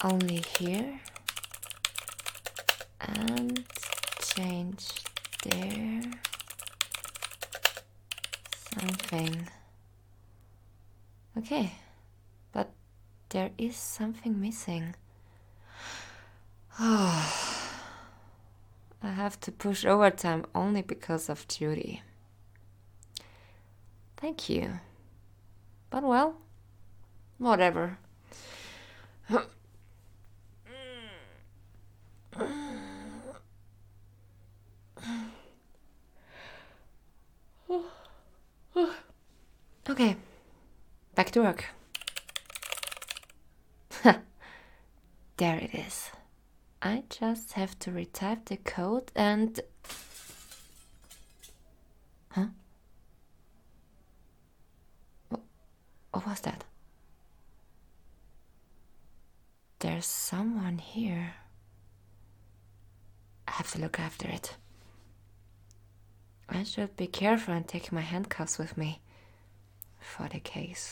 only here. And change there. Something. Okay, but there is something missing. Oh, I have to push overtime only because of Judy. Thank you. But well, whatever. Okay, back to work. There it is. I just have to retype the code and... Huh? What was that? There's someone here. I have to look after it. I should be careful and take my handcuffs with me. For the case.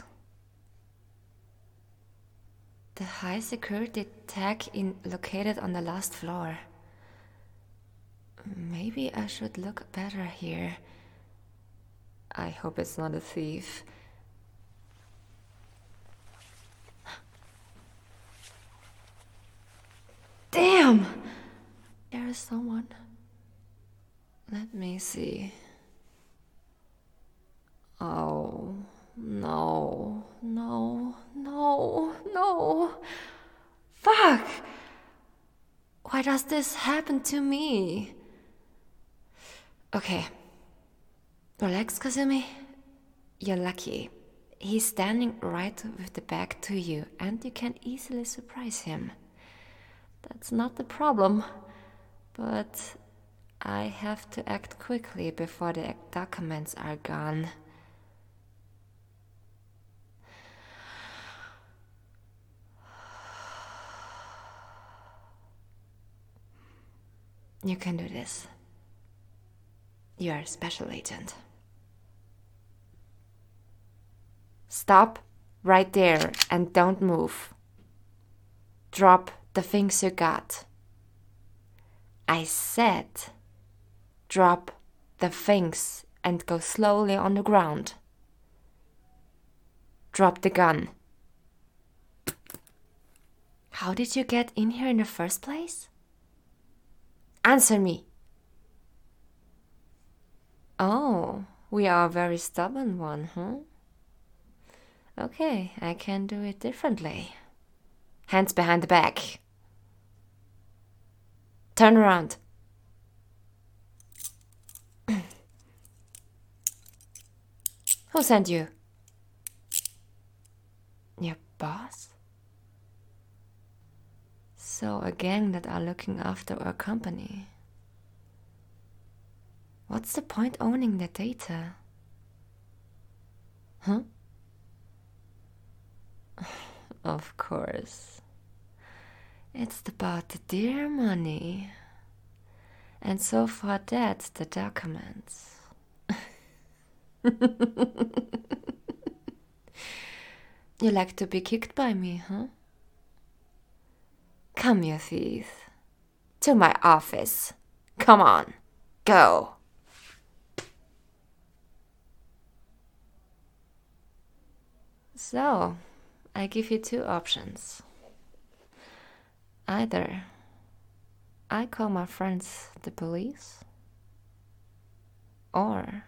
The high security tag located on the last floor. Maybe I should look better here. I hope it's not a thief. Damn! There is someone. Let me see. Oh, no, no, no, no. Fuck! Why does this happen to me? Okay. Relax, Kazumi. You're lucky. He's standing right with the back to you, and you can easily surprise him. That's not the problem. But I have to act quickly before the documents are gone. You can do this. You are a special agent. Stop right there and don't move. Drop the things you got. I said, drop the things and go slowly on the ground. Drop the gun. How did you get in here in the first place? Answer me. Oh, we are a very stubborn one, huh? Okay, I can do it differently. Hands behind the back. Turn around. Who sent you? Your boss? So a gang that are looking after our company. What's the point owning the data? Huh? Of course. It's about the dear money. And so for that, the documents. You like to be kicked by me, huh? Come, you thief. To my office. Come on, go. So, I give you two options. Either I call my friends the police, or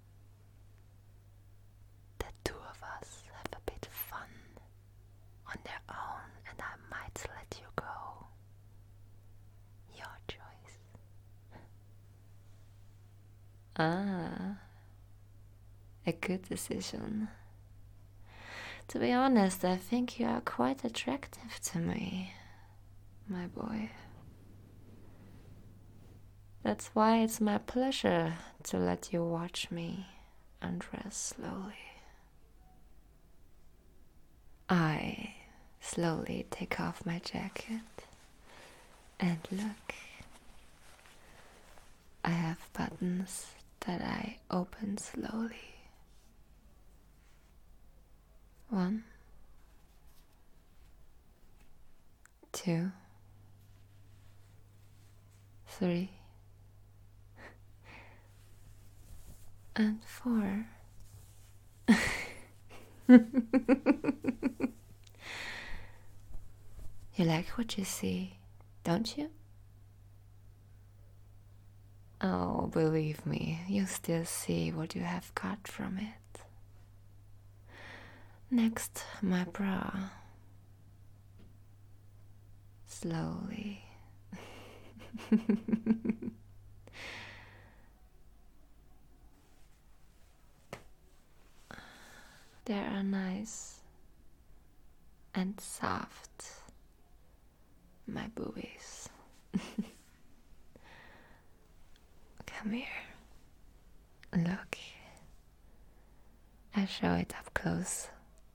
the two of us have a bit of fun on their own and I might let you go. Your choice. Ah, a good decision. To be honest, I think you are quite attractive to me, my boy. That's why it's my pleasure to let you watch me undress slowly. I slowly take off my jacket and look. I have buttons that I open slowly. 1, 2, 3, and 4. You like what you see, don't you? Oh, believe me, you still see what you have got from it. Next, my bra. Slowly. They are nice and soft, my boobies. Come here. Look. I show it up close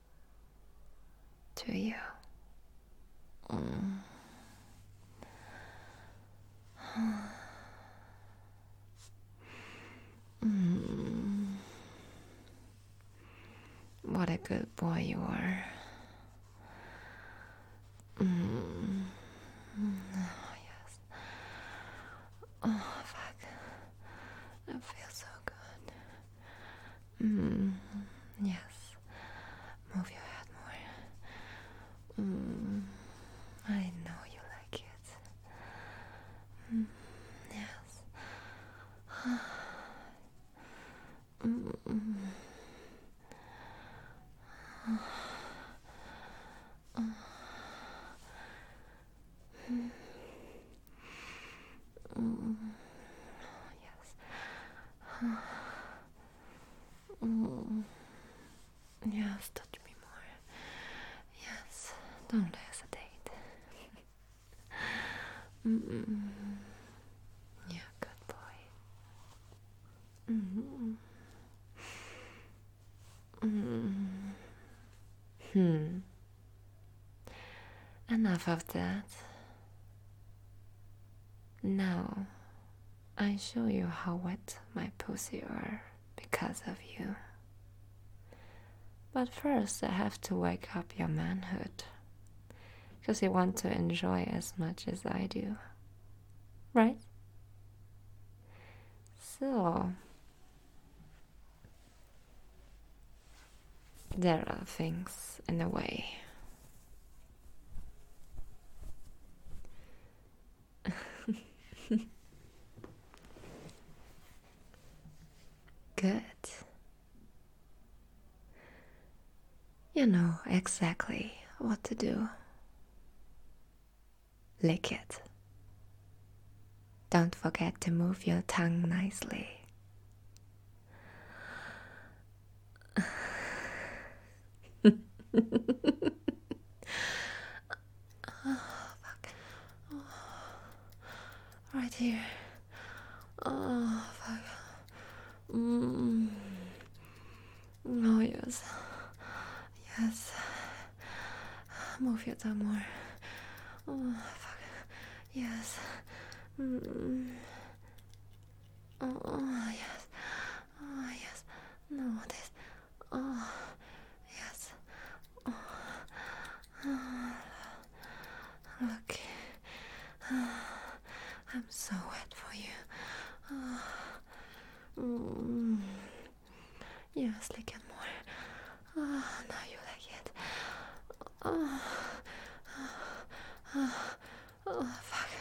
to you. What a good boy you are. Oh, yes. Oh, fuck. That feels so good. Yes. Move your head more. I know you like it. Yes. Yes, touch me more. Yes, don't hesitate. Yeah, good boy. Enough of that. Now, I show you how wet my pussy are because of you. But first, I have to wake up your manhood. Because you want to enjoy as much as I do. Right? So, there are things in the way. Good. You know exactly what to do. Lick it. Don't forget to move your tongue nicely. Oh, fuck. Oh, right here. Oh, fuck. Oh, yes. Yes. Move your tongue more. Oh, fuck. Yes. Oh, yes. Oh, yes. No, this. Oh, yes. Look. I'm so wet for you. Yes, lick it more. Now you like it. Fuck.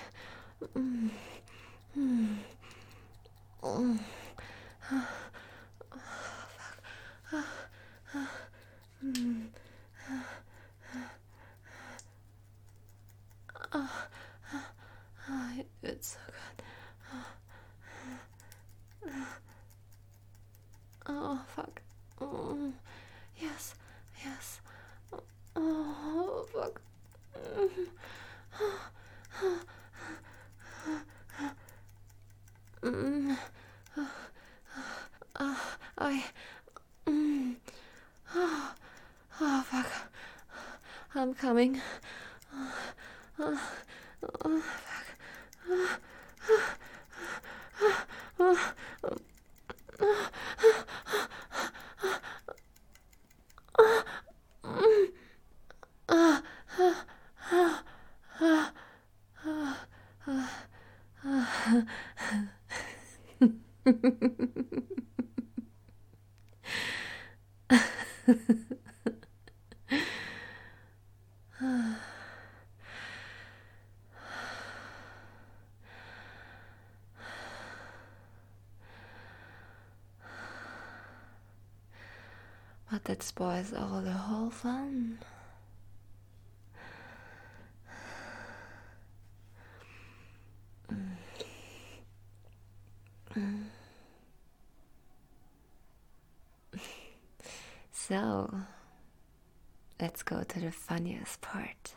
It's so good. Oh, fuck. Yes, yes. Oh, fuck. I. Oh, fuck. I'm coming. But that spoils all the whole fun. So, let's go to the funniest part.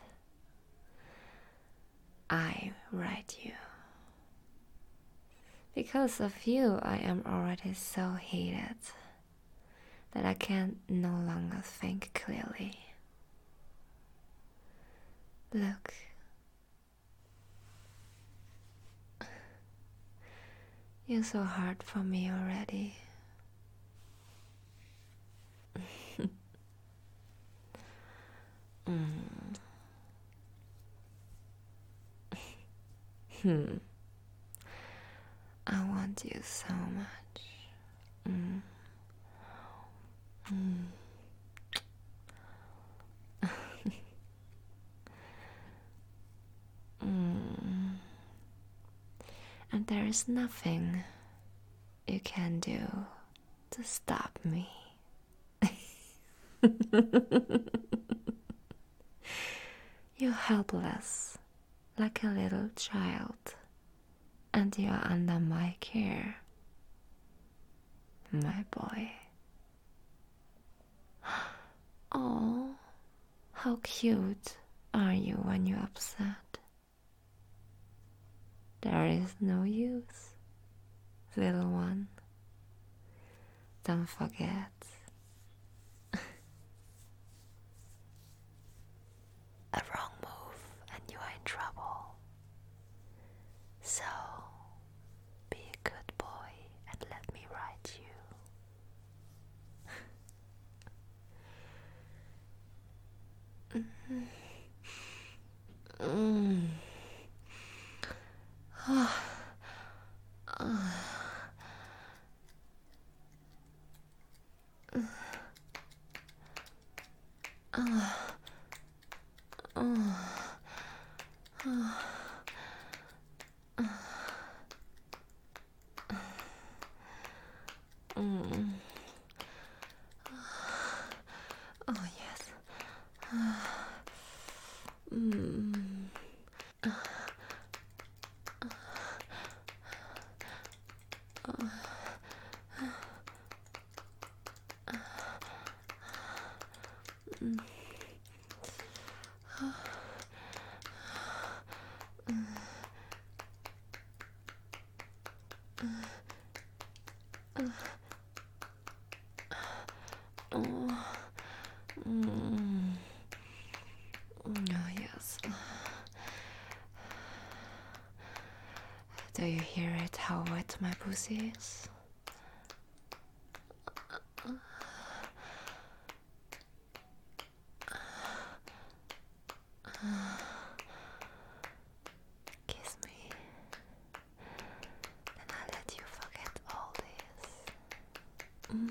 I write you. Because of you, I am already so heated that I can no longer think clearly. Look. You're so hard for me already. I want you so much. And there is nothing you can do to stop me. You're helpless, like a little child, and you are under my care, my boy. Oh, how cute are you when you're upset? There is no use, little one. Don't forget. A wrong move and you are in trouble. So, be a good boy and let me ride you. Oh yes. Oh yes. Do you hear it, how wet my pussy is? Kiss me, then I'll let you forget all this.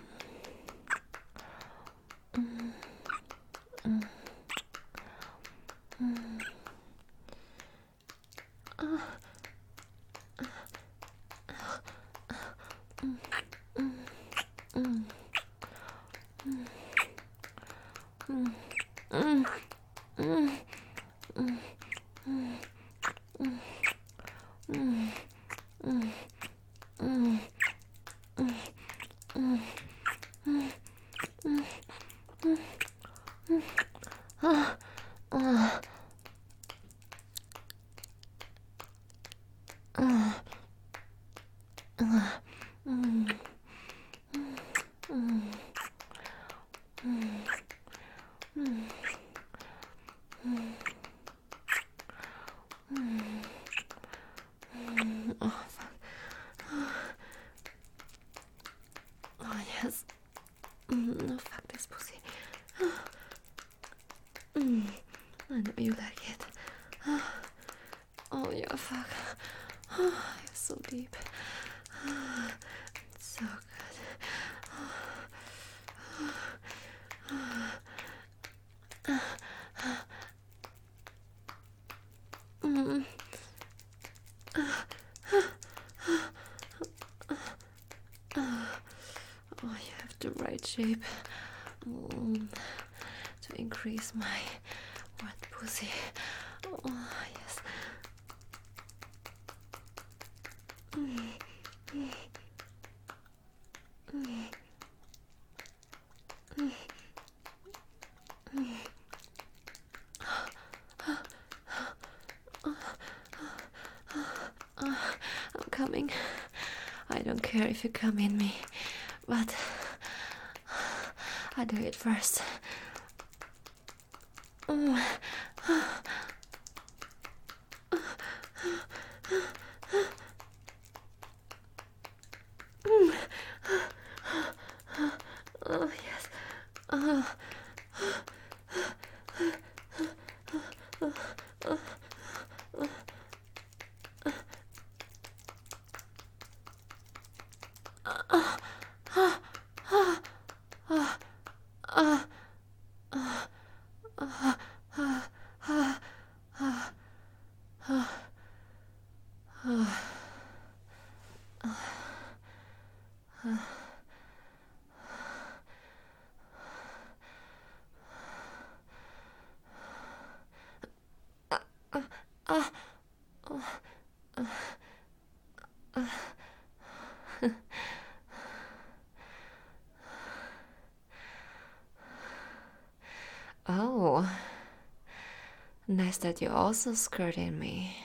Oh yes. No, fuck this pussy. I know you like it. Oh yeah, fuck. You're so deep. It's so good. Oh, you have the right shape to increase my wet pussy. Oh, yes. I'm coming. I don't care if you come in me, but I do it first. Oh, yes. Oh, nice that you also squirt in me.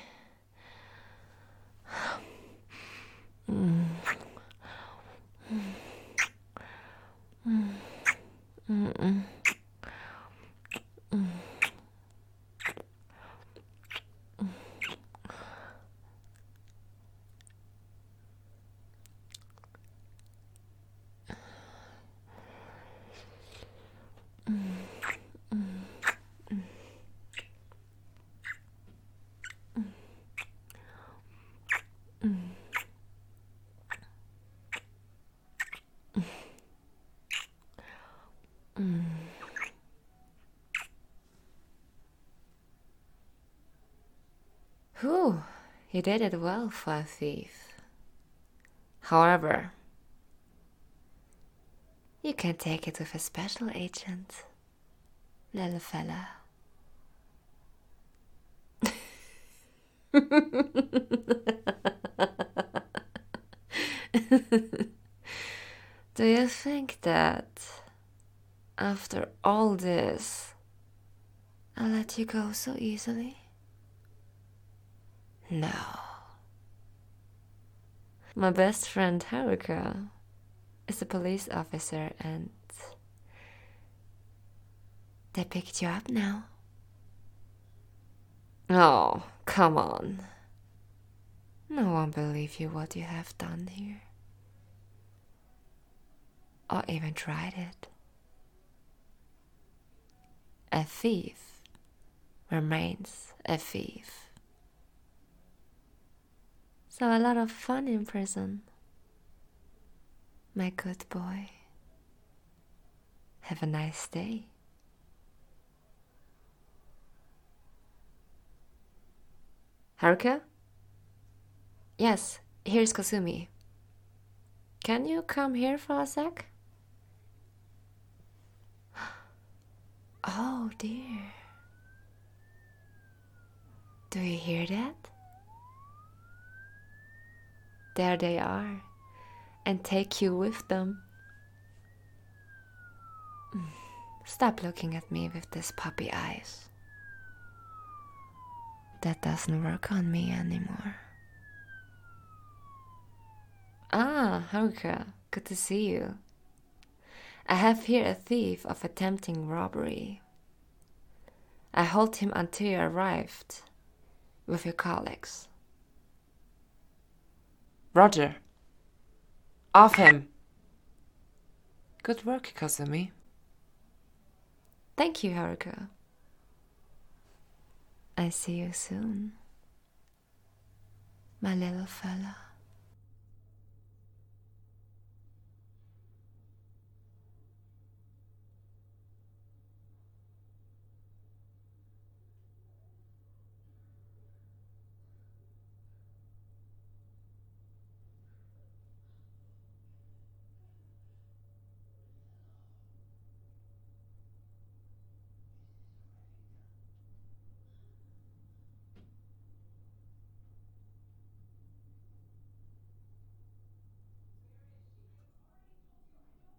Whew, you did it well for a thief. However, you can take it with a special agent, little fella. Do you think that after all this, I'll let you go so easily? No. My best friend Haruka is a police officer and they picked you up now. Oh, come on. No one believes you what you have done here. Or even tried it. A thief remains a thief. So a lot of fun in prison. My good boy. Have a nice day. Haruka? Yes, here's Kasumi. Can you come here for a sec? Oh dear. Do you hear that? There they are, and take you with them. Stop looking at me with these puppy eyes. That doesn't work on me anymore. Ah, Haruka, good to see you. I have here a thief of attempting robbery. I hold him until you arrived with your colleagues. Roger. Off him. Good work, Kasumi. Thank you, Haruka. I see you soon. my little fella.